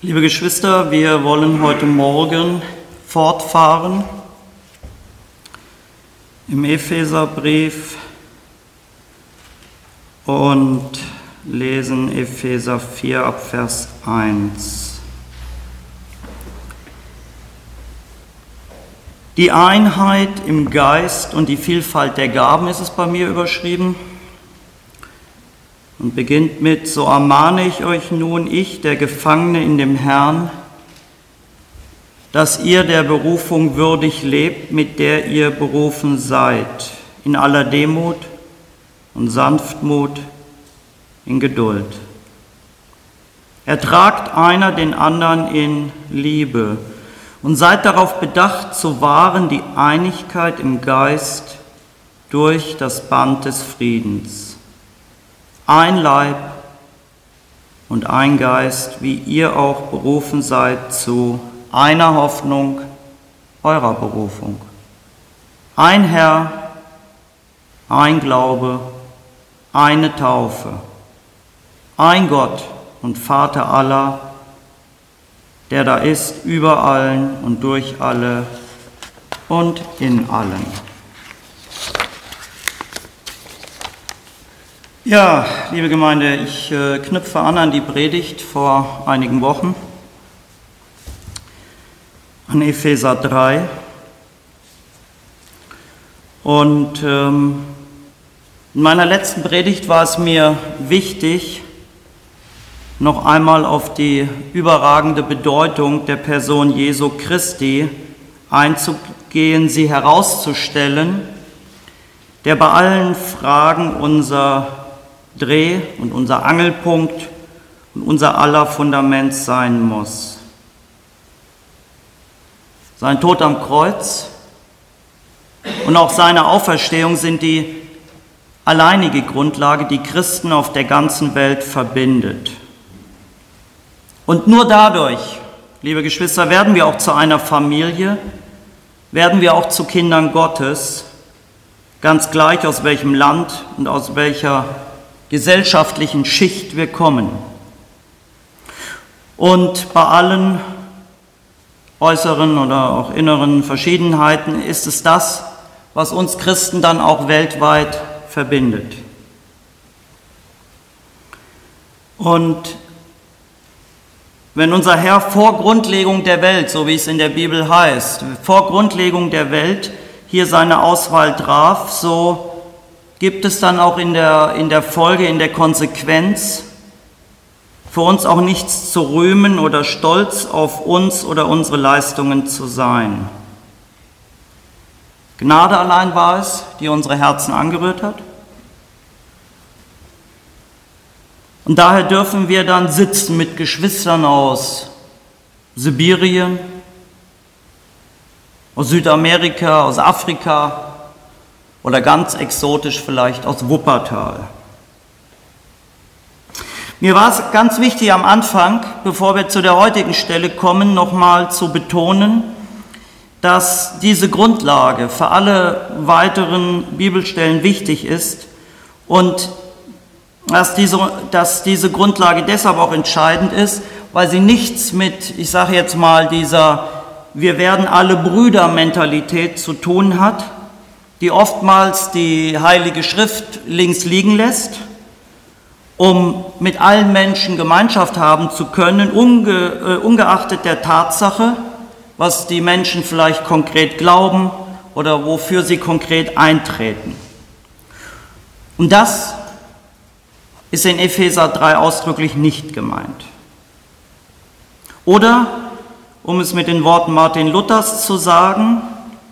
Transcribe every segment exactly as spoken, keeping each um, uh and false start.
Liebe Geschwister, wir wollen heute Morgen fortfahren im Epheserbrief und lesen Epheser vier ab Vers eins. Die Einheit im Geist und die Vielfalt der Gaben ist es bei mir überschrieben. Und beginnt mit: So ermahne ich euch nun, ich, der Gefangene in dem Herrn, dass ihr der Berufung würdig lebt, mit der ihr berufen seid, in aller Demut und Sanftmut, in Geduld. Ertragt einer den anderen in Liebe und seid darauf bedacht, zu wahren die Einigkeit im Geist durch das Band des Friedens. Ein Leib und ein Geist, wie ihr auch berufen seid zu einer Hoffnung eurer Berufung. Ein Herr, ein Glaube, eine Taufe, ein Gott und Vater aller, der da ist über allen und durch alle und in allen. Ja, liebe Gemeinde, ich äh, knüpfe an an die Predigt vor einigen Wochen, an Epheser drei. Und ähm, in meiner letzten Predigt war es mir wichtig, noch einmal auf die überragende Bedeutung der Person Jesu Christi einzugehen, sie herauszustellen, der bei allen Fragen unser Dreh- und unser Angelpunkt und unser aller Fundament sein muss. Sein Tod am Kreuz und auch seine Auferstehung sind die alleinige Grundlage, die Christen auf der ganzen Welt verbindet. Und nur dadurch, liebe Geschwister, werden wir auch zu einer Familie, werden wir auch zu Kindern Gottes, ganz gleich aus welchem Land und aus welcher gesellschaftlichen Schicht wir kommen. Und bei allen äußeren oder auch inneren Verschiedenheiten ist es das, was uns Christen dann auch weltweit verbindet. Und wenn unser Herr vor Grundlegung der Welt, so wie es in der Bibel heißt, vor Grundlegung der Welt hier seine Auswahl traf, so gibt es dann auch in der, in der Folge, in der Konsequenz für uns auch nichts zu rühmen oder stolz auf uns oder unsere Leistungen zu sein. Gnade allein war es, die unsere Herzen angerührt hat. Und daher dürfen wir dann sitzen mit Geschwistern aus Sibirien, aus Südamerika, aus Afrika, oder ganz exotisch vielleicht aus Wuppertal. Mir war es ganz wichtig am Anfang, bevor wir zu der heutigen Stelle kommen, nochmal zu betonen, dass diese Grundlage für alle weiteren Bibelstellen wichtig ist und dass diese, dass diese Grundlage deshalb auch entscheidend ist, weil sie nichts mit, ich sage jetzt mal, dieser Wir werden alle Brüder-Mentalität zu tun hat, die oftmals die Heilige Schrift links liegen lässt, um mit allen Menschen Gemeinschaft haben zu können, unge, äh, ungeachtet der Tatsache, was die Menschen vielleicht konkret glauben oder wofür sie konkret eintreten. Und das ist in Epheser drei ausdrücklich nicht gemeint. Oder, um es mit den Worten Martin Luthers zu sagen,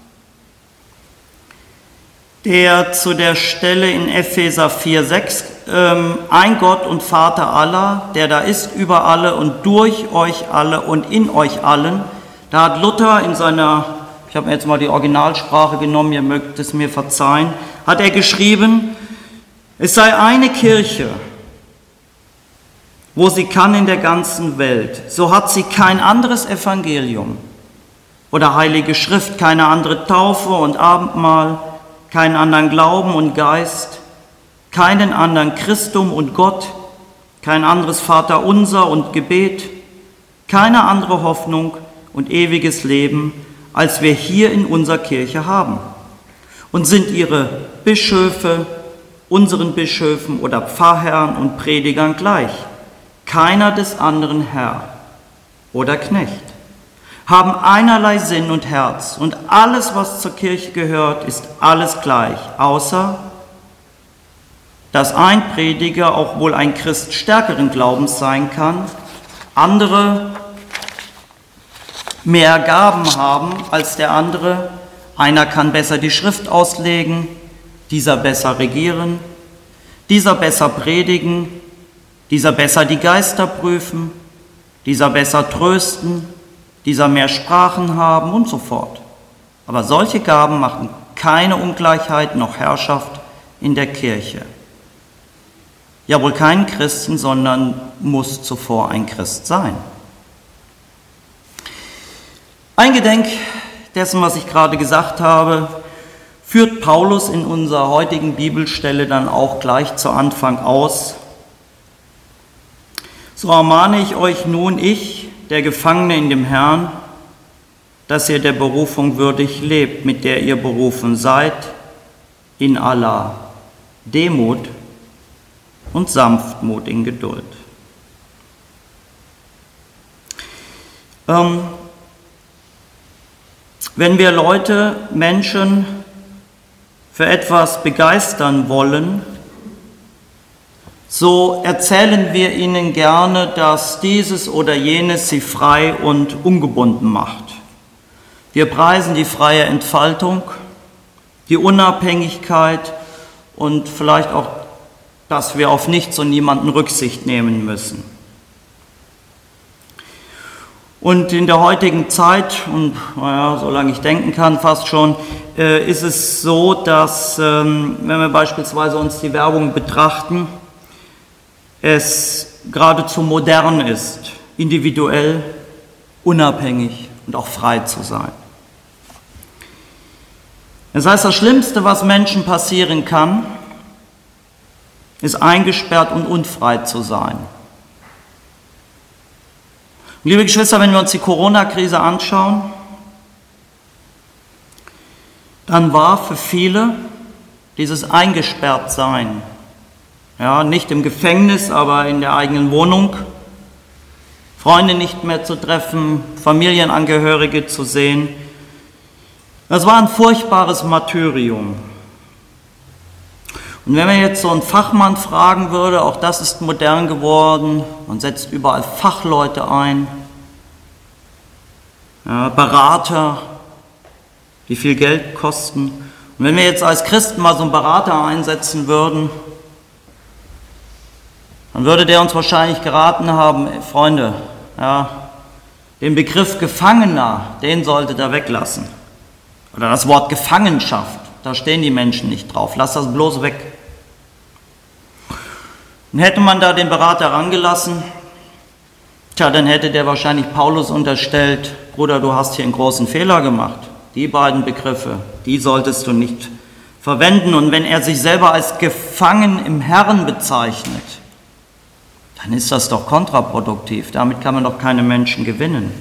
der zu der Stelle in Epheser vier sechs, ähm, ein Gott und Vater aller, der da ist über alle und durch euch alle und in euch allen. Da hat Luther in seiner, ich habe mir jetzt mal die Originalsprache genommen, ihr mögt es mir verzeihen, hat er geschrieben, es sei eine Kirche, wo sie kann in der ganzen Welt. So hat sie kein anderes Evangelium oder Heilige Schrift, keine andere Taufe und Abendmahl, keinen anderen Glauben und Geist, keinen anderen Christum und Gott, kein anderes Vaterunser und Gebet, keine andere Hoffnung und ewiges Leben, als wir hier in unserer Kirche haben. Und sind ihre Bischöfe unseren Bischöfen oder Pfarrherren und Predigern gleich, keiner des anderen Herr oder Knecht, haben einerlei Sinn und Herz, und alles, was zur Kirche gehört, ist alles gleich, außer dass ein Prediger auch wohl ein Christ stärkeren Glaubens sein kann, andere mehr Gaben haben als der andere, einer kann besser die Schrift auslegen, dieser besser regieren, dieser besser predigen, dieser besser die Geister prüfen, dieser besser trösten, dieser mehr Sprachen haben und so fort. Aber solche Gaben machen keine Ungleichheit noch Herrschaft in der Kirche. Ja, wohl kein Christen, sondern muss zuvor ein Christ sein. Eingedenk dessen, was ich gerade gesagt habe, führt Paulus in unserer heutigen Bibelstelle dann auch gleich zu Anfang aus. So ermahne ich euch nun, ich, der Gefangene in dem Herrn, dass ihr der Berufung würdig lebt, mit der ihr berufen seid, in aller Demut und Sanftmut in Geduld. Ähm, wenn wir Leute, Menschen für etwas begeistern wollen, so erzählen wir ihnen gerne, dass dieses oder jenes sie frei und ungebunden macht. Wir preisen die freie Entfaltung, die Unabhängigkeit und vielleicht auch, dass wir auf nichts und niemanden Rücksicht nehmen müssen. Und in der heutigen Zeit, und naja, solange ich denken kann, fast schon, äh, ist es so, dass, ähm, wenn wir beispielsweise uns die Werbung betrachten, es geradezu modern ist, individuell, unabhängig und auch frei zu sein. Das heißt, das Schlimmste, was Menschen passieren kann, ist eingesperrt und unfrei zu sein. Liebe Geschwister, wenn wir uns die Corona-Krise anschauen, dann war für viele dieses Eingesperrtsein, ja, nicht im Gefängnis, aber in der eigenen Wohnung, Freunde nicht mehr zu treffen, Familienangehörige zu sehen, das war ein furchtbares Martyrium. Und wenn man jetzt so einen Fachmann fragen würde, auch das ist modern geworden, man setzt überall Fachleute ein, ja, Berater, die viel Geld kosten. Und wenn wir jetzt als Christen mal so einen Berater einsetzen würden, dann würde der uns wahrscheinlich geraten haben, ey, Freunde, ja, den Begriff Gefangener, den solltet ihr weglassen. Oder das Wort Gefangenschaft, da stehen die Menschen nicht drauf, lass das bloß weg. Und hätte man da den Berater rangelassen, tja, dann hätte der wahrscheinlich Paulus unterstellt, Bruder, du hast hier einen großen Fehler gemacht. Die beiden Begriffe, die solltest du nicht verwenden. Und wenn er sich selber als gefangen im Herrn bezeichnet, dann ist das doch kontraproduktiv. Damit kann man doch keine Menschen gewinnen.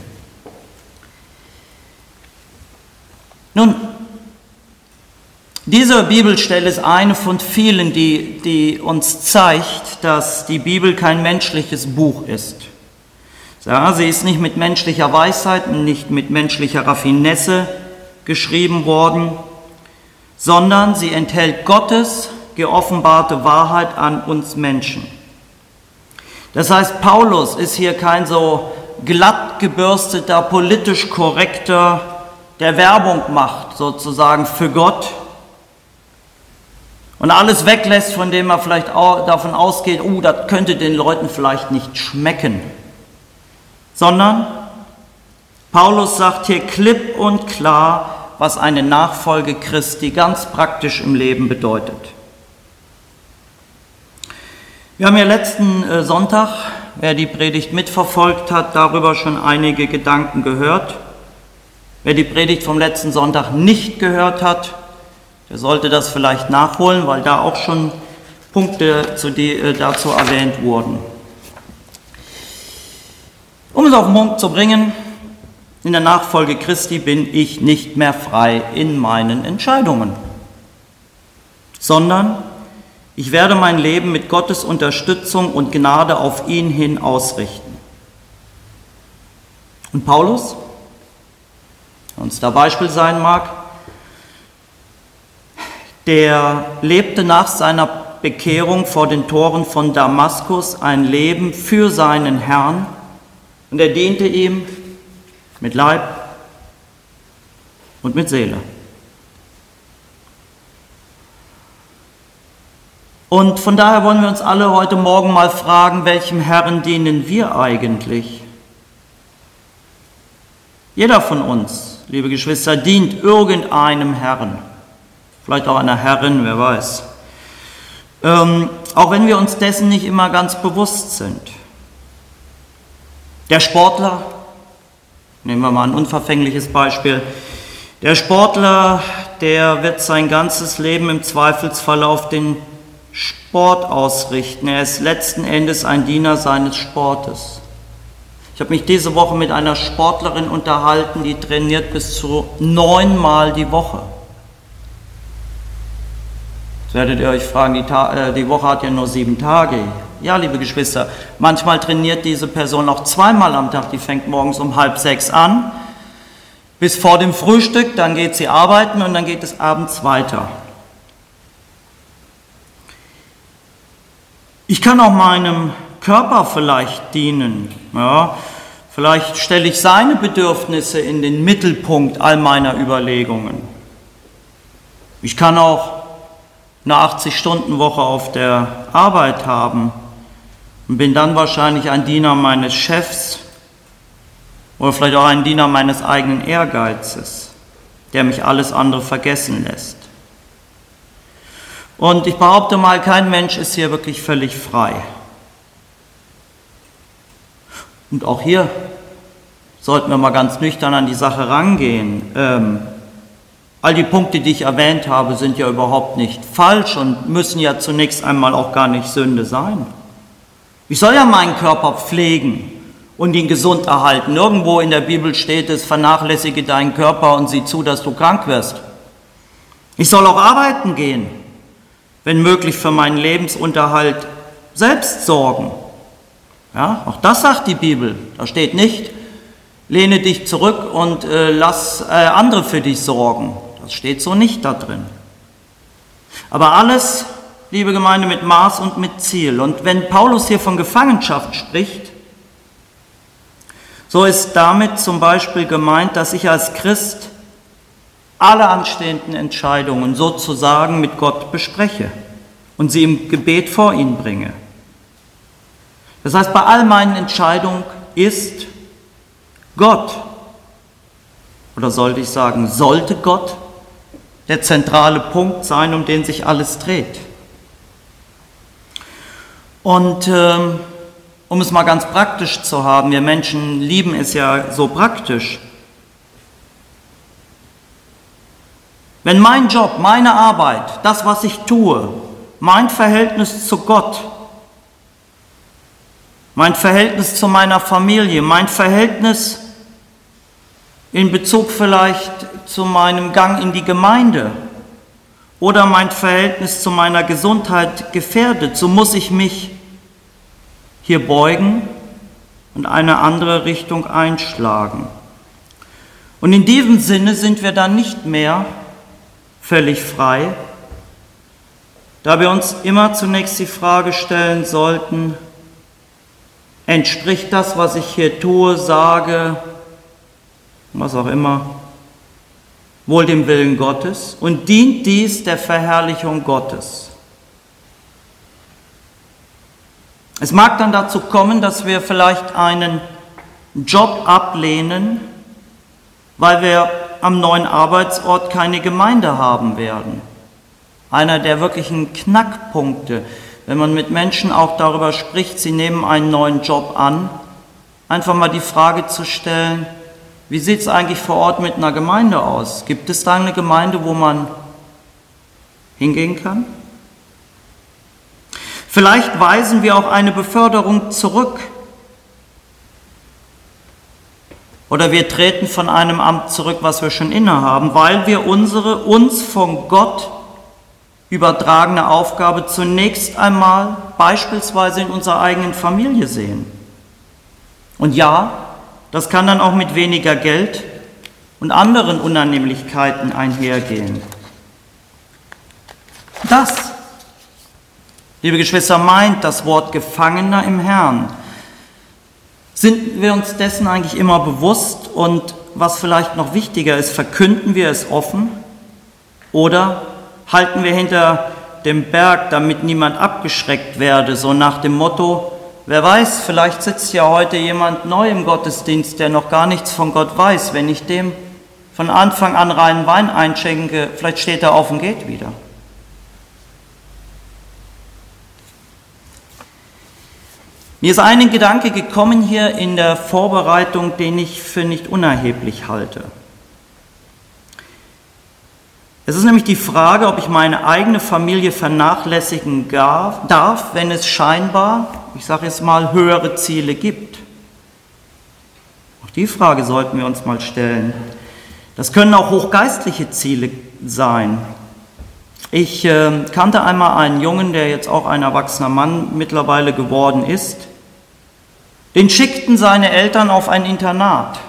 Nun, diese Bibelstelle ist eine von vielen, die, die uns zeigt, dass die Bibel kein menschliches Buch ist. Ja, sie ist nicht mit menschlicher Weisheit und nicht mit menschlicher Raffinesse geschrieben worden, sondern sie enthält Gottes geoffenbarte Wahrheit an uns Menschen. Das heißt, Paulus ist hier kein so glatt gebürsteter, politisch korrekter, der Werbung macht sozusagen für Gott und alles weglässt, von dem er vielleicht auch davon ausgeht, oh, das könnte den Leuten vielleicht nicht schmecken. Sondern Paulus sagt hier klipp und klar, was eine Nachfolge Christi ganz praktisch im Leben bedeutet. Wir haben ja letzten Sonntag, wer die Predigt mitverfolgt hat, darüber schon einige Gedanken gehört. Wer die Predigt vom letzten Sonntag nicht gehört hat, der sollte das vielleicht nachholen, weil da auch schon Punkte zu die, dazu erwähnt wurden. Um es auf den Punkt zu bringen, in der Nachfolge Christi bin ich nicht mehr frei in meinen Entscheidungen, sondern ich werde mein Leben mit Gottes Unterstützung und Gnade auf ihn hin ausrichten. Und Paulus, der uns da Beispiel sein mag, der lebte nach seiner Bekehrung vor den Toren von Damaskus ein Leben für seinen Herrn und er diente ihm mit Leib und mit Seele. Und von daher wollen wir uns alle heute Morgen mal fragen, welchem Herrn dienen wir eigentlich? Jeder von uns, liebe Geschwister, dient irgendeinem Herrn. Vielleicht auch einer Herrin, wer weiß. Ähm, auch wenn wir uns dessen nicht immer ganz bewusst sind. Der Sportler, nehmen wir mal ein unverfängliches Beispiel, der Sportler, der wird sein ganzes Leben im Zweifelsfall auf den Sport ausrichten. Er ist letzten Endes ein Diener seines Sportes. Ich habe mich diese Woche mit einer Sportlerin unterhalten, die trainiert bis zu neunmal die Woche. Jetzt werdet ihr euch fragen, die, Ta- äh, die Woche hat ja nur sieben Tage. Ja, liebe Geschwister, manchmal trainiert diese Person auch zweimal am Tag. Die fängt morgens um halb sechs an, bis vor dem Frühstück, dann geht sie arbeiten und dann geht es abends weiter. Ich kann auch meinem Körper vielleicht dienen. Ja, vielleicht stelle ich seine Bedürfnisse in den Mittelpunkt all meiner Überlegungen. Ich kann auch eine achtzig-Stunden-Woche auf der Arbeit haben und bin dann wahrscheinlich ein Diener meines Chefs oder vielleicht auch ein Diener meines eigenen Ehrgeizes, der mich alles andere vergessen lässt. Und ich behaupte mal, kein Mensch ist hier wirklich völlig frei. Und auch hier sollten wir mal ganz nüchtern an die Sache rangehen. Ähm, all die Punkte, die ich erwähnt habe, sind ja überhaupt nicht falsch und müssen ja zunächst einmal auch gar nicht Sünde sein. Ich soll ja meinen Körper pflegen und ihn gesund erhalten. Nirgendwo in der Bibel steht es, vernachlässige deinen Körper und sieh zu, dass du krank wirst. Ich soll auch arbeiten gehen, wenn möglich für meinen Lebensunterhalt selbst sorgen. Ja, auch das sagt die Bibel. Da steht nicht, lehne dich zurück und äh, lass äh, andere für dich sorgen. Das steht so nicht da drin. Aber alles, liebe Gemeinde, mit Maß und mit Ziel. Und wenn Paulus hier von Gefangenschaft spricht, so ist damit zum Beispiel gemeint, dass ich als Christ alle anstehenden Entscheidungen sozusagen mit Gott bespreche und sie im Gebet vor ihn bringe. Das heißt, bei all meinen Entscheidungen ist Gott, oder sollte ich sagen, sollte Gott der zentrale Punkt sein, um den sich alles dreht. Und ähm, um es mal ganz praktisch zu haben, wir Menschen lieben es ja so praktisch. Wenn mein Job, meine Arbeit, das, was ich tue, mein Verhältnis zu Gott, mein Verhältnis zu meiner Familie, mein Verhältnis in Bezug vielleicht zu meinem Gang in die Gemeinde oder mein Verhältnis zu meiner Gesundheit gefährdet, so muss ich mich hier beugen und eine andere Richtung einschlagen. Und in diesem Sinne sind wir dann nicht mehr völlig frei, da wir uns immer zunächst die Frage stellen sollten, entspricht das, was ich hier tue, sage, was auch immer, wohl dem Willen Gottes und dient dies der Verherrlichung Gottes? Es mag dann dazu kommen, dass wir vielleicht einen Job ablehnen, weil wir am neuen Arbeitsort keine Gemeinde haben werden. Einer der wirklichen Knackpunkte, wenn man mit Menschen auch darüber spricht, sie nehmen einen neuen Job an, einfach mal die Frage zu stellen, wie sieht es eigentlich vor Ort mit einer Gemeinde aus? Gibt es da eine Gemeinde, wo man hingehen kann? Vielleicht weisen wir auch eine Beförderung zurück, Oder wir treten von einem Amt zurück, was wir schon innehaben, weil wir unsere uns von Gott übertragene Aufgabe zunächst einmal beispielsweise in unserer eigenen Familie sehen. Und ja, das kann dann auch mit weniger Geld und anderen Unannehmlichkeiten einhergehen. Das, liebe Geschwister, meint das Wort Gefangener im Herrn. Sind wir uns dessen eigentlich immer bewusst und was vielleicht noch wichtiger ist, verkünden wir es offen oder halten wir hinter dem Berg, damit niemand abgeschreckt werde, so nach dem Motto, wer weiß, vielleicht sitzt ja heute jemand neu im Gottesdienst, der noch gar nichts von Gott weiß. Wenn ich dem von Anfang an reinen Wein einschenke, vielleicht steht er auf und geht wieder. Mir ist ein Gedanke gekommen hier in der Vorbereitung, den ich für nicht unerheblich halte. Es ist nämlich die Frage, ob ich meine eigene Familie vernachlässigen darf, wenn es scheinbar, ich sage jetzt mal, höhere Ziele gibt. Auch die Frage sollten wir uns mal stellen. Das können auch hochgeistliche Ziele sein. Ich äh, kannte einmal einen Jungen, der jetzt auch ein erwachsener Mann mittlerweile geworden ist. Den schickten seine Eltern auf ein Internat.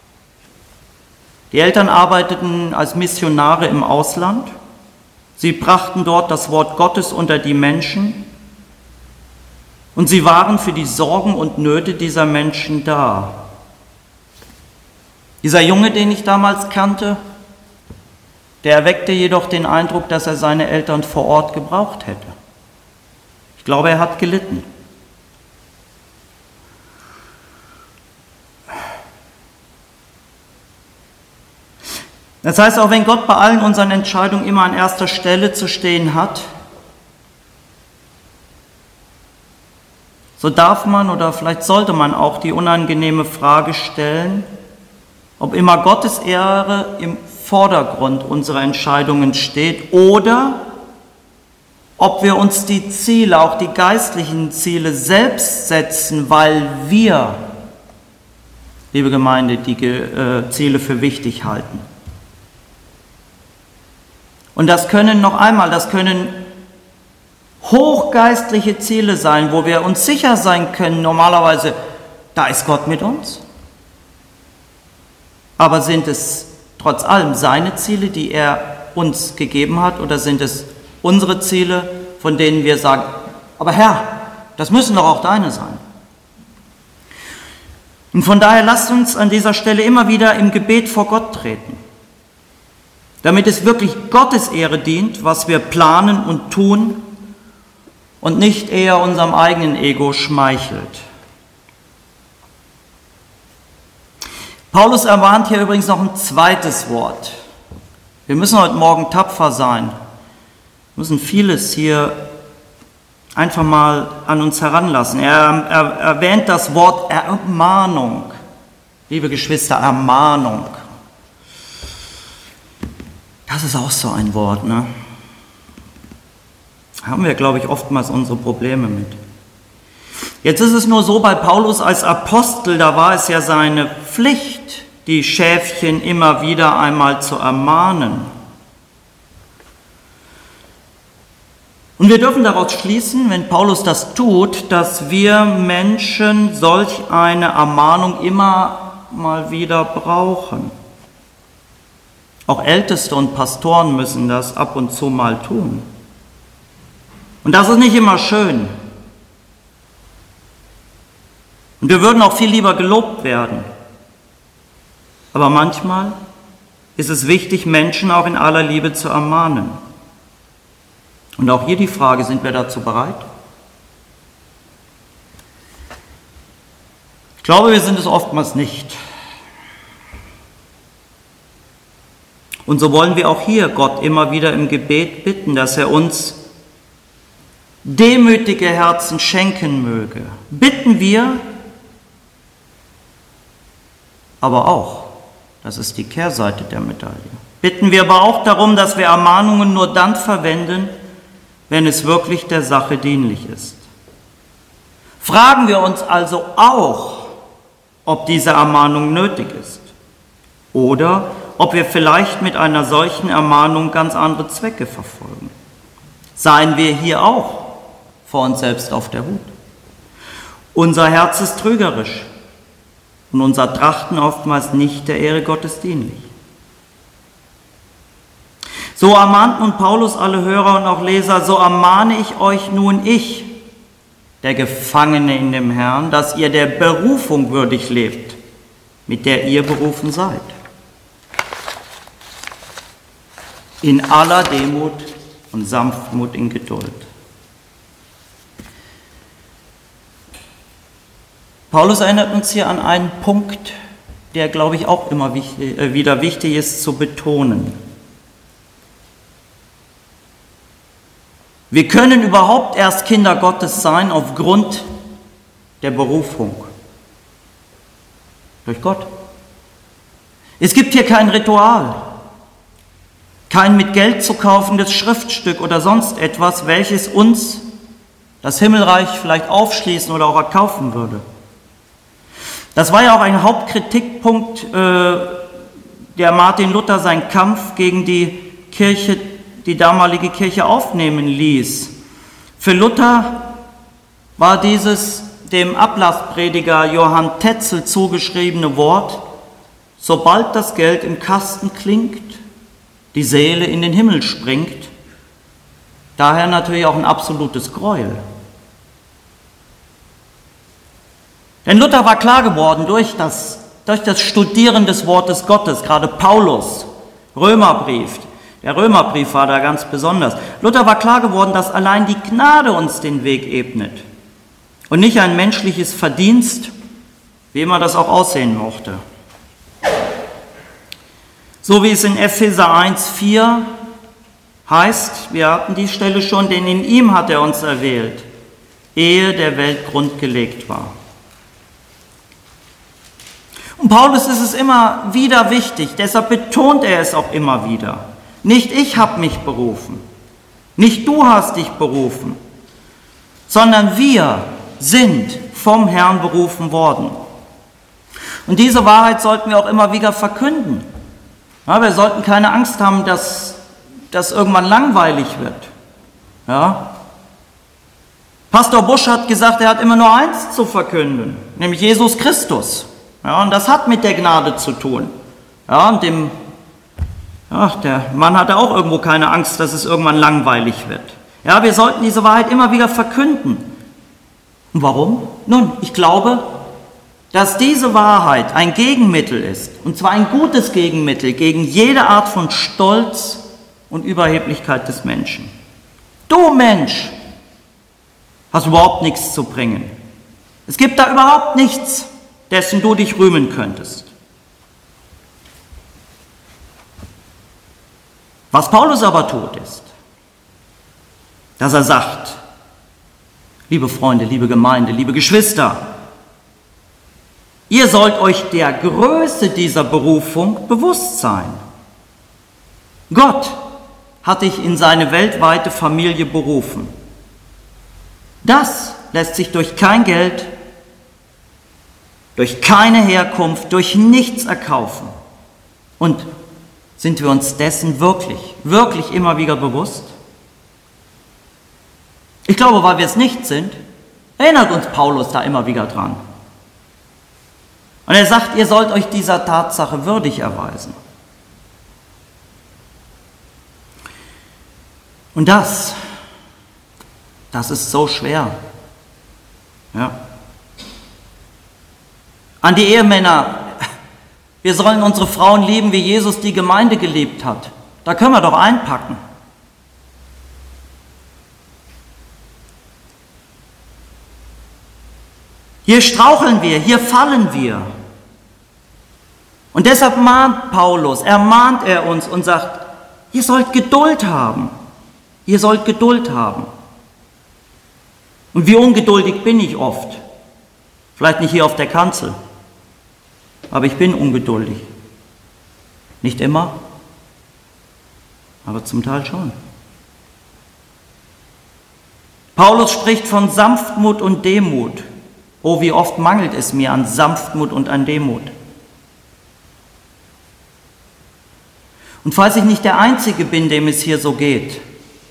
Die Eltern arbeiteten als Missionare im Ausland. Sie brachten dort das Wort Gottes unter die Menschen und sie waren für die Sorgen und Nöte dieser Menschen da. Dieser Junge, den ich damals kannte, der erweckte jedoch den Eindruck, dass er seine Eltern vor Ort gebraucht hätte. Ich glaube, er hat gelitten. Das heißt, auch wenn Gott bei allen unseren Entscheidungen immer an erster Stelle zu stehen hat, so darf man oder vielleicht sollte man auch die unangenehme Frage stellen, ob immer Gottes Ehre im Vordergrund unserer Entscheidungen steht oder ob wir uns die Ziele, auch die geistlichen Ziele selbst setzen, weil wir, liebe Gemeinde, die äh, Ziele für wichtig halten. Und das können noch einmal, das können hochgeistliche Ziele sein, wo wir uns sicher sein können, normalerweise, da ist Gott mit uns. Aber sind es trotz allem seine Ziele, die er uns gegeben hat, oder sind es unsere Ziele, von denen wir sagen, aber Herr, das müssen doch auch deine sein. Und von daher lasst uns an dieser Stelle immer wieder im Gebet vor Gott treten, damit es wirklich Gottes Ehre dient, was wir planen und tun und nicht eher unserem eigenen Ego schmeichelt. Paulus ermahnt hier übrigens noch ein zweites Wort. Wir müssen heute Morgen tapfer sein. Wir müssen vieles hier einfach mal an uns heranlassen. Er, er erwähnt das Wort Ermahnung. Liebe Geschwister, Ermahnung. Das ist auch so ein Wort, ne? Haben wir, glaube ich, oftmals unsere Probleme mit. Jetzt ist es nur so, bei Paulus als Apostel, da war es ja seine Pflicht, die Schäfchen immer wieder einmal zu ermahnen. Und wir dürfen daraus schließen, wenn Paulus das tut, dass wir Menschen solch eine Ermahnung immer mal wieder brauchen. Auch Älteste und Pastoren müssen das ab und zu mal tun. Und das ist nicht immer schön. Und wir würden auch viel lieber gelobt werden. Aber manchmal ist es wichtig, Menschen auch in aller Liebe zu ermahnen. Und auch hier die Frage, sind wir dazu bereit? Ich glaube, wir sind es oftmals nicht. Und so wollen wir auch hier Gott immer wieder im Gebet bitten, dass er uns demütige Herzen schenken möge. Bitten wir, aber auch, das ist die Kehrseite der Medaille, bitten wir aber auch darum, dass wir Ermahnungen nur dann verwenden, wenn es wirklich der Sache dienlich ist. Fragen wir uns also auch, ob diese Ermahnung nötig ist oder ob wir vielleicht mit einer solchen Ermahnung ganz andere Zwecke verfolgen. Seien wir hier auch vor uns selbst auf der Hut. Unser Herz ist trügerisch und unser Trachten oftmals nicht der Ehre Gottes dienlich. So ermahnt nun Paulus alle Hörer und auch Leser, so ermahne ich euch nun ich, der Gefangene in dem Herrn, dass ihr der Berufung würdig lebt, mit der ihr berufen seid. In aller Demut und Sanftmut in Geduld. Paulus erinnert uns hier an einen Punkt, der, glaube ich, auch immer wichtig, äh, wieder wichtig ist zu betonen. Wir können überhaupt erst Kinder Gottes sein aufgrund der Berufung. Durch Gott. Es gibt hier kein Ritual, kein mit Geld zu kaufendes Schriftstück oder sonst etwas, welches uns das Himmelreich vielleicht aufschließen oder auch erkaufen würde. Das war ja auch ein Hauptkritikpunkt, äh, der Martin Luther seinen Kampf gegen die Kirche, die damalige Kirche aufnehmen ließ. Für Luther war dieses dem Ablassprediger Johann Tetzel zugeschriebene Wort: Sobald das Geld im Kasten klingt, die Seele in den Himmel springt. Daher natürlich auch ein absolutes Gräuel. Denn Luther war klar geworden durch das, durch das Studieren des Wortes Gottes, gerade Paulus, Römerbrief, der Römerbrief war da ganz besonders. Luther war klar geworden, dass allein die Gnade uns den Weg ebnet und nicht ein menschliches Verdienst, wie immer das auch aussehen mochte. So wie es in Epheser eins vier heißt, wir hatten die Stelle schon, denn in ihm hat er uns erwählt, ehe der Welt Grund gelegt war. Und Paulus ist es immer wieder wichtig, deshalb betont er es auch immer wieder. Nicht ich habe mich berufen, nicht du hast dich berufen, sondern wir sind vom Herrn berufen worden. Und diese Wahrheit sollten wir auch immer wieder verkünden. Ja, wir sollten keine Angst haben, dass das irgendwann langweilig wird. Ja? Pastor Busch hat gesagt, er hat immer nur eins zu verkünden, nämlich Jesus Christus. Ja, und das hat mit der Gnade zu tun. Ja, und dem, ja, der Mann hatte auch irgendwo keine Angst, dass es irgendwann langweilig wird. Ja, wir sollten diese Wahrheit immer wieder verkünden. Und warum? Nun, ich glaube, dass diese Wahrheit ein Gegenmittel ist, und zwar ein gutes Gegenmittel gegen jede Art von Stolz und Überheblichkeit des Menschen. Du Mensch, hast überhaupt nichts zu bringen. Es gibt da überhaupt nichts, dessen du dich rühmen könntest. Was Paulus aber tut, ist, dass er sagt, liebe Freunde, liebe Gemeinde, liebe Geschwister, ihr sollt euch der Größe dieser Berufung bewusst sein. Gott hat dich in seine weltweite Familie berufen. Das lässt sich durch kein Geld, durch keine Herkunft, durch nichts erkaufen. Und sind wir uns dessen wirklich, wirklich immer wieder bewusst? Ich glaube, weil wir es nicht sind, erinnert uns Paulus da immer wieder dran. Und er sagt, ihr sollt euch dieser Tatsache würdig erweisen. Und das, das ist so schwer. Ja. An die Ehemänner, wir sollen unsere Frauen lieben, wie Jesus die Gemeinde geliebt hat. Da können wir doch einpacken. Hier straucheln wir, hier fallen wir. Und deshalb mahnt Paulus, ermahnt er uns und sagt, ihr sollt Geduld haben. Ihr sollt Geduld haben. Und wie ungeduldig bin ich oft? Vielleicht nicht hier auf der Kanzel, aber ich bin ungeduldig. Nicht immer, aber zum Teil schon. Paulus spricht von Sanftmut und Demut. Oh, wie oft mangelt es mir an Sanftmut und an Demut. Und falls ich nicht der Einzige bin, dem es hier so geht,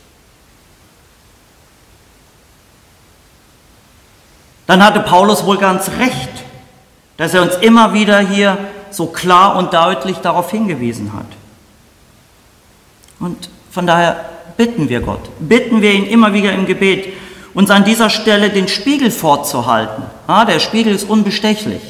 dann hatte Paulus wohl ganz recht, dass er uns immer wieder hier so klar und deutlich darauf hingewiesen hat. Und von daher bitten wir Gott, bitten wir ihn immer wieder im Gebet, uns an dieser Stelle den Spiegel vorzuhalten. Ja, der Spiegel ist unbestechlich.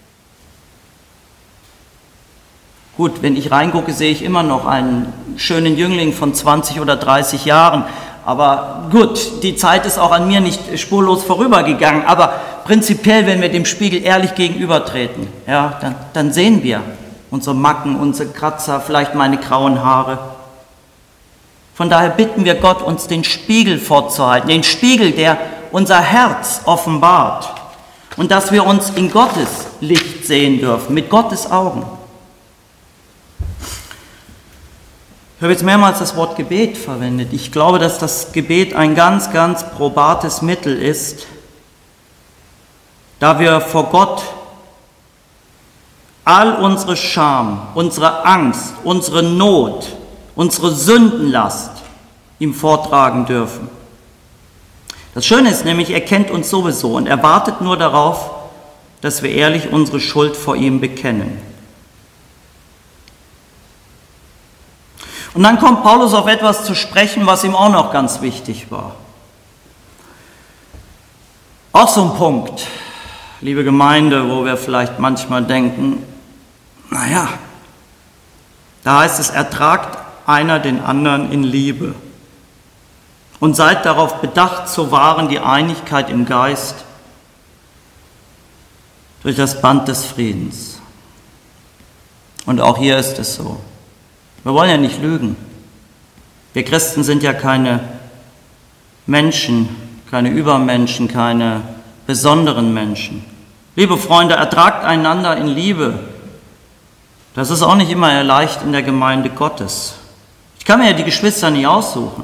Gut, wenn ich reingucke, sehe ich immer noch einen schönen Jüngling von zwanzig oder dreißig Jahren. Aber gut, die Zeit ist auch an mir nicht spurlos vorübergegangen. Aber prinzipiell, wenn wir dem Spiegel ehrlich gegenübertreten, ja, dann, dann sehen wir unsere Macken, unsere Kratzer, vielleicht meine grauen Haare. Von daher bitten wir Gott, uns den Spiegel vorzuhalten, den Spiegel, der unser Herz offenbart. Und dass wir uns in Gottes Licht sehen dürfen, mit Gottes Augen. Ich habe jetzt mehrmals das Wort Gebet verwendet. Ich glaube, dass das Gebet ein ganz, ganz probates Mittel ist, da wir vor Gott all unsere Scham, unsere Angst, unsere Not, unsere Sündenlast ihm vortragen dürfen. Das Schöne ist nämlich, er kennt uns sowieso und er wartet nur darauf, dass wir ehrlich unsere Schuld vor ihm bekennen. Und dann kommt Paulus auf etwas zu sprechen, was ihm auch noch ganz wichtig war. Auch so ein Punkt, liebe Gemeinde, wo wir vielleicht manchmal denken, naja, da heißt es, ertragt einer den anderen in Liebe und seid darauf bedacht zu wahren die Einigkeit im Geist durch das Band des Friedens. Und auch hier ist es so. Wir wollen ja nicht lügen. Wir Christen sind ja keine Menschen, keine Übermenschen, keine besonderen Menschen. Liebe Freunde, ertragt einander in Liebe. Das ist auch nicht immer leicht in der Gemeinde Gottes. Ich kann mir ja die Geschwister nicht aussuchen.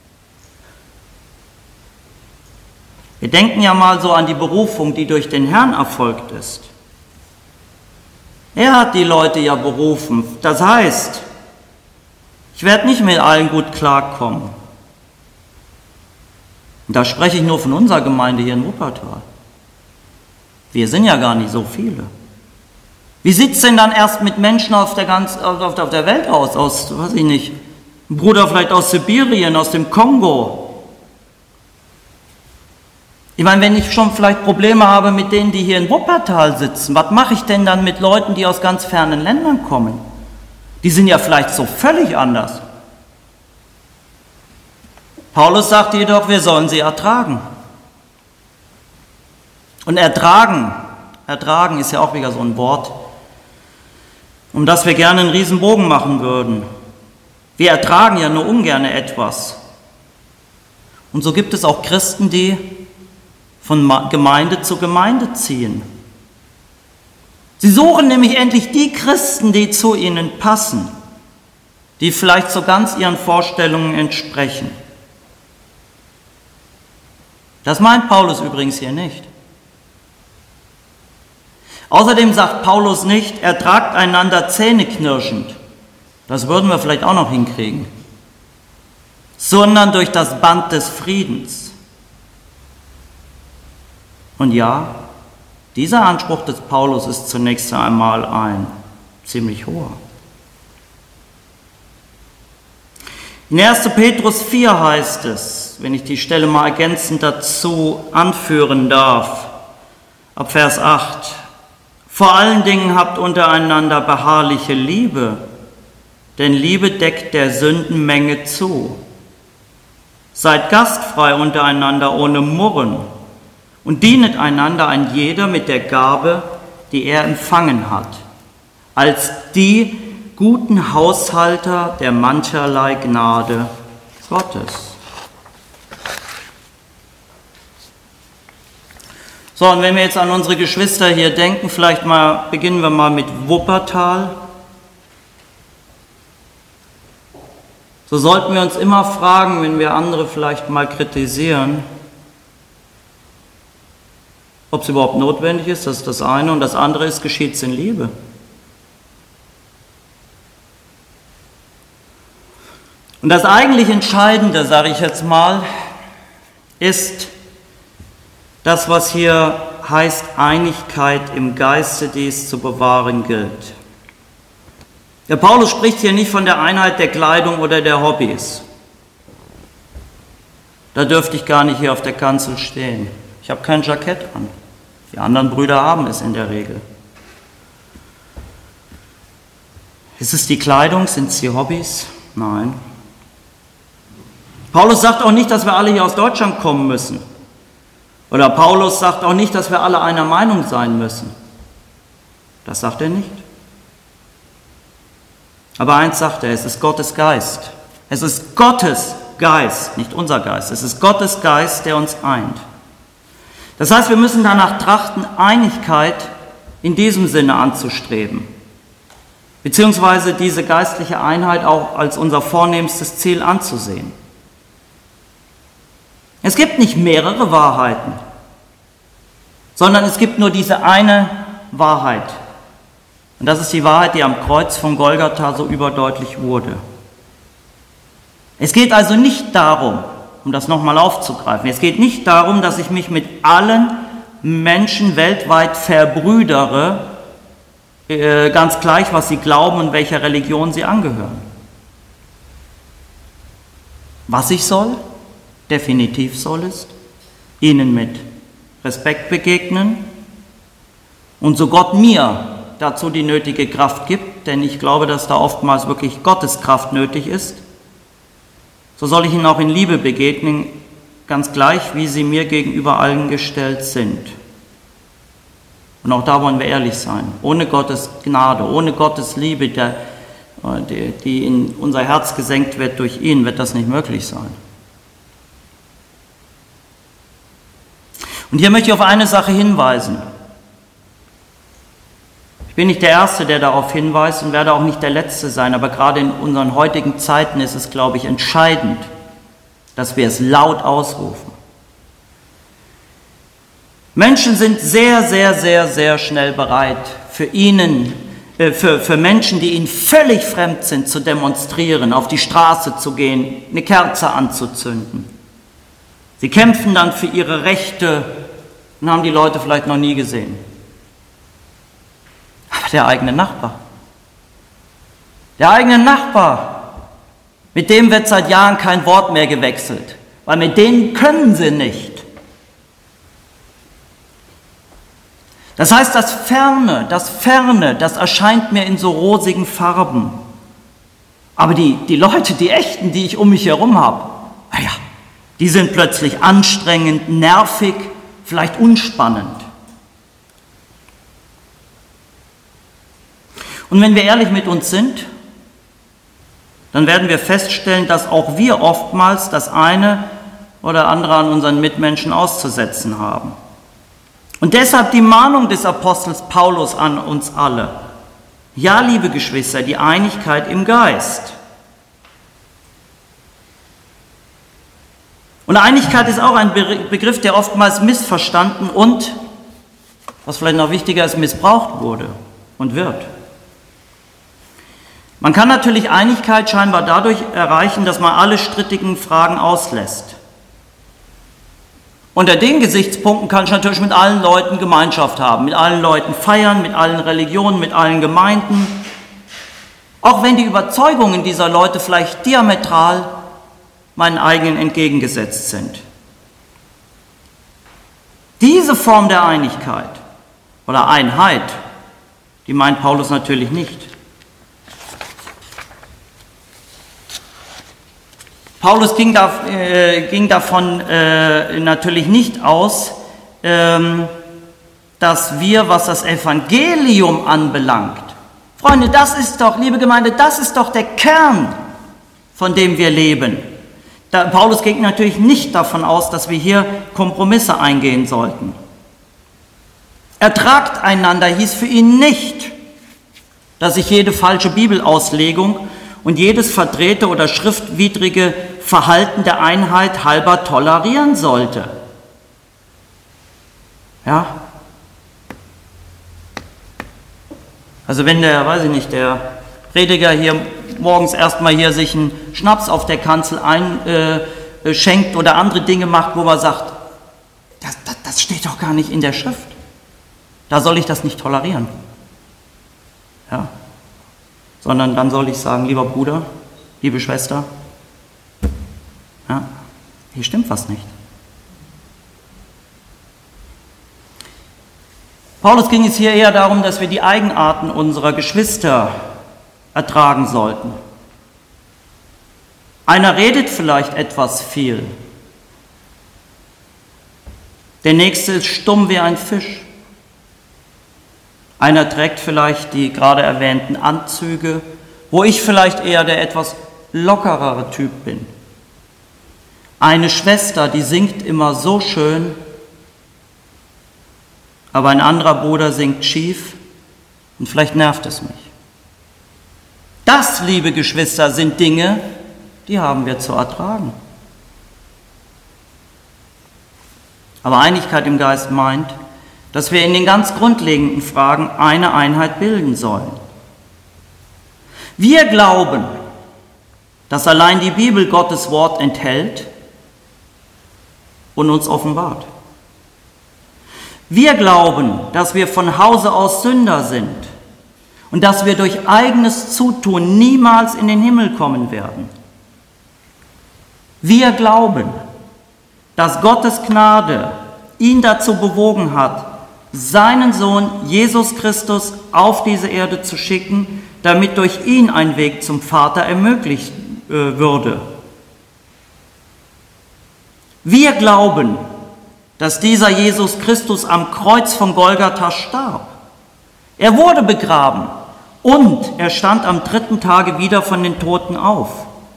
Wir denken ja mal so an die Berufung, die durch den Herrn erfolgt ist. Er hat die Leute ja berufen. Das heißt, ich werde nicht mit allen gut klarkommen. Und da spreche ich nur von unserer Gemeinde hier in Wuppertal. Wir sind ja gar nicht so viele. Wie sieht es denn dann erst mit Menschen auf der, ganz, auf der Welt aus? Aus, weiß ich nicht, ein Bruder vielleicht aus Sibirien, aus dem Kongo. Ich meine, wenn ich schon vielleicht Probleme habe mit denen, die hier in Wuppertal sitzen, was mache ich denn dann mit Leuten, die aus ganz fernen Ländern kommen? Die sind ja vielleicht so völlig anders. Paulus sagt jedoch, wir sollen sie ertragen. Und ertragen, ertragen ist ja auch wieder so ein Wort, um das wir gerne einen Riesenbogen machen würden. Wir ertragen ja nur ungern etwas. Und so gibt es auch Christen, die von Gemeinde zu Gemeinde ziehen. Sie suchen nämlich endlich die Christen, die zu ihnen passen, die vielleicht so ganz ihren Vorstellungen entsprechen. Das meint Paulus übrigens hier nicht. Außerdem sagt Paulus nicht, ertragt einander zähneknirschend. Das würden wir vielleicht auch noch hinkriegen. Sondern durch das Band des Friedens. Und ja, dieser Anspruch des Paulus ist zunächst einmal ein ziemlich hoher. In erster Petrus vier heißt es, wenn ich die Stelle mal ergänzend dazu anführen darf, ab Vers acht, vor allen Dingen habt untereinander beharrliche Liebe, denn Liebe deckt der Sündenmenge zu. Seid gastfrei untereinander ohne Murren und dienet einander ein jeder mit der Gabe, die er empfangen hat, als die guten Haushalter der mancherlei Gnade Gottes. So, und wenn wir jetzt an unsere Geschwister hier denken, vielleicht mal beginnen wir mal mit Wuppertal. So sollten wir uns immer fragen, wenn wir andere vielleicht mal kritisieren, Ob es überhaupt notwendig ist, das ist das eine. Und das andere ist, geschieht es in Liebe. Und das eigentlich Entscheidende, sage ich jetzt mal, ist das, was hier heißt Einigkeit im Geiste, die es zu bewahren gilt. Der Paulus spricht hier nicht von der Einheit der Kleidung oder der Hobbys. Da dürfte ich gar nicht hier auf der Kanzel stehen. Ich habe kein Jackett an. Die anderen Brüder haben es in der Regel. Ist es die Kleidung? Sind es die Hobbys? Nein. Paulus sagt auch nicht, dass wir alle hier aus Deutschland kommen müssen. Oder Paulus sagt auch nicht, dass wir alle einer Meinung sein müssen. Das sagt er nicht. Aber eins sagt er, es ist Gottes Geist. Es ist Gottes Geist, nicht unser Geist. Es ist Gottes Geist, der uns eint. Das heißt, wir müssen danach trachten, Einigkeit in diesem Sinne anzustreben. Beziehungsweise diese geistliche Einheit auch als unser vornehmstes Ziel anzusehen. Es gibt nicht mehrere Wahrheiten, sondern es gibt nur diese eine Wahrheit. Und das ist die Wahrheit, die am Kreuz von Golgatha so überdeutlich wurde. Es geht also nicht darum, um das nochmal aufzugreifen, es geht nicht darum, dass ich mich mit allen Menschen weltweit verbrüdere, äh, ganz gleich, was sie glauben und welcher Religion sie angehören. Was ich soll, definitiv soll es, ihnen mit Respekt begegnen und so Gott mir dazu die nötige Kraft gibt, denn ich glaube, dass da oftmals wirklich Gottes Kraft nötig ist, so soll ich ihnen auch in Liebe begegnen, ganz gleich, wie sie mir gegenüber allen gestellt sind. Und auch da wollen wir ehrlich sein. Ohne Gottes Gnade, ohne Gottes Liebe, der, die, die in unser Herz gesenkt wird durch ihn, wird das nicht möglich sein. Und hier möchte ich auf eine Sache hinweisen. Ich bin nicht der Erste, der darauf hinweist und werde auch nicht der Letzte sein, aber gerade in unseren heutigen Zeiten ist es, glaube ich, entscheidend, dass wir es laut ausrufen. Menschen sind sehr, sehr, sehr, sehr schnell bereit, für ihnen, äh, für, für Menschen, die ihnen völlig fremd sind, zu demonstrieren, auf die Straße zu gehen, eine Kerze anzuzünden. Sie kämpfen dann für ihre Rechte und haben die Leute vielleicht noch nie gesehen. Aber der eigene Nachbar, der eigene Nachbar, mit dem wird seit Jahren kein Wort mehr gewechselt, weil mit denen können sie nicht. Das heißt, das Ferne, das Ferne, das erscheint mir in so rosigen Farben. Aber die, die Leute, die echten, die ich um mich herum habe, naja, die sind plötzlich anstrengend, nervig, vielleicht unspannend. Und wenn wir ehrlich mit uns sind, dann werden wir feststellen, dass auch wir oftmals das eine oder andere an unseren Mitmenschen auszusetzen haben. Und deshalb die Mahnung des Apostels Paulus an uns alle. Ja, liebe Geschwister, die Einigkeit im Geist. Und Einigkeit ist auch ein Begriff, der oftmals missverstanden und, was vielleicht noch wichtiger ist, missbraucht wurde und wird. Man kann natürlich Einigkeit scheinbar dadurch erreichen, dass man alle strittigen Fragen auslässt. Unter den Gesichtspunkten kann ich natürlich mit allen Leuten Gemeinschaft haben, mit allen Leuten feiern, mit allen Religionen, mit allen Gemeinden. Auch wenn die Überzeugungen dieser Leute vielleicht diametral meinen eigenen entgegengesetzt sind. Diese Form der Einigkeit oder Einheit, die meint Paulus natürlich nicht. Paulus ging, da, äh, ging davon äh, natürlich nicht aus, ähm, dass wir, was das Evangelium anbelangt, Freunde, das ist doch, liebe Gemeinde, das ist doch der Kern, von dem wir leben. Da, Paulus ging natürlich nicht davon aus, dass wir hier Kompromisse eingehen sollten. Ertragt einander hieß für ihn nicht, dass ich jede falsche Bibelauslegung und jedes verdrehte oder schriftwidrige Verhalten der Einheit halber tolerieren sollte. Ja? Also wenn der, weiß ich nicht, der Prediger hier morgens erstmal hier sich einen Schnaps auf der Kanzel einschenkt äh, oder andere Dinge macht, wo man sagt, das, das, das steht doch gar nicht in der Schrift. Da soll ich das nicht tolerieren. Ja. Sondern dann soll ich sagen, lieber Bruder, liebe Schwester, ja, hier stimmt was nicht. Paulus ging es hier eher darum, dass wir die Eigenarten unserer Geschwister ertragen sollten. Einer redet vielleicht etwas viel. Der nächste ist stumm wie ein Fisch. Einer trägt vielleicht die gerade erwähnten Anzüge, wo ich vielleicht eher der etwas lockerere Typ bin. Eine Schwester, die singt immer so schön, aber ein anderer Bruder singt schief und vielleicht nervt es mich. Das, liebe Geschwister, sind Dinge, die haben wir zu ertragen. Aber Einigkeit im Geist meint, dass wir in den ganz grundlegenden Fragen eine Einheit bilden sollen. Wir glauben, dass allein die Bibel Gottes Wort enthält und uns offenbart. Wir glauben, dass wir von Hause aus Sünder sind und dass wir durch eigenes Zutun niemals in den Himmel kommen werden. Wir glauben, dass Gottes Gnade ihn dazu bewogen hat, seinen Sohn Jesus Christus auf diese Erde zu schicken, damit durch ihn ein Weg zum Vater ermöglicht äh, würde. Wir glauben, dass dieser Jesus Christus am Kreuz von Golgatha starb. Er wurde begraben und er stand am dritten Tage wieder von den Toten auf.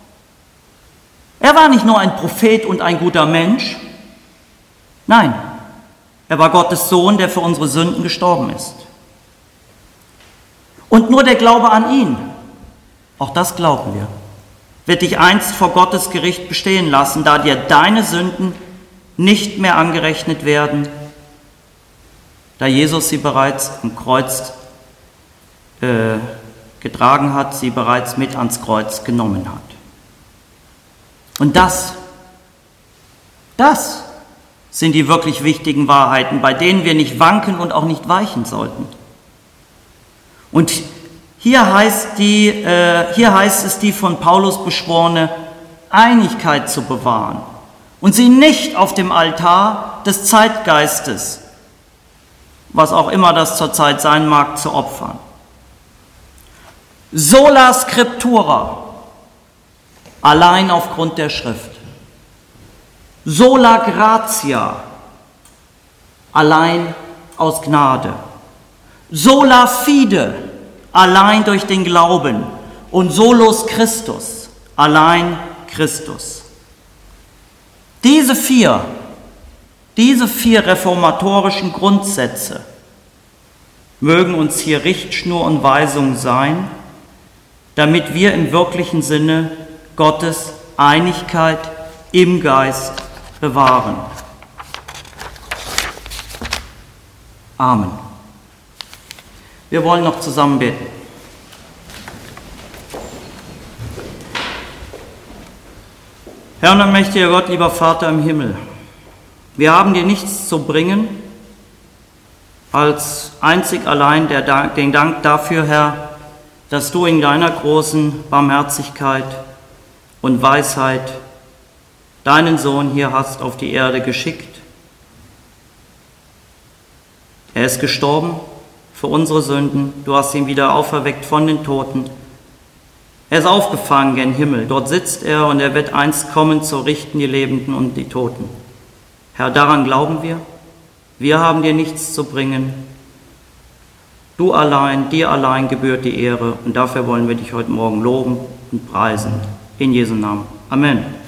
Er war nicht nur ein Prophet und ein guter Mensch, nein, er war Gottes Sohn, der für unsere Sünden gestorben ist. Und nur der Glaube an ihn, auch das glauben wir, wird dich einst vor Gottes Gericht bestehen lassen, da dir deine Sünden nicht mehr angerechnet werden, da Jesus sie bereits am Kreuz äh, getragen hat, sie bereits mit ans Kreuz genommen hat. Und das, das sind die wirklich wichtigen Wahrheiten, bei denen wir nicht wanken und auch nicht weichen sollten. Und hier heißt, die, äh, hier heißt es, die von Paulus beschworene Einigkeit zu bewahren und sie nicht auf dem Altar des Zeitgeistes, was auch immer das zurzeit sein mag, zu opfern. Sola Scriptura, allein aufgrund der Schrift. Sola Gratia, allein aus Gnade. Sola Fide, allein durch den Glauben. Und solus Christus, allein Christus. Diese vier, diese vier reformatorischen Grundsätze mögen uns hier Richtschnur und Weisung sein, damit wir im wirklichen Sinne Gottes Einigkeit im Geist bewahren. Amen. Wir wollen noch zusammen beten. Herr und allmächtiger Gott, lieber Vater im Himmel, wir haben dir nichts zu bringen, als einzig allein der Dank, den Dank dafür, Herr, dass du in deiner großen Barmherzigkeit und Weisheit deinen Sohn hier hast auf die Erde geschickt. Er ist gestorben für unsere Sünden, du hast ihn wieder auferweckt von den Toten. Er ist aufgefahren gen Himmel, dort sitzt er und er wird einst kommen zu richten die Lebenden und die Toten. Herr, daran glauben wir, wir haben dir nichts zu bringen. Du allein, dir allein gebührt die Ehre und dafür wollen wir dich heute Morgen loben und preisen. In Jesu Namen. Amen.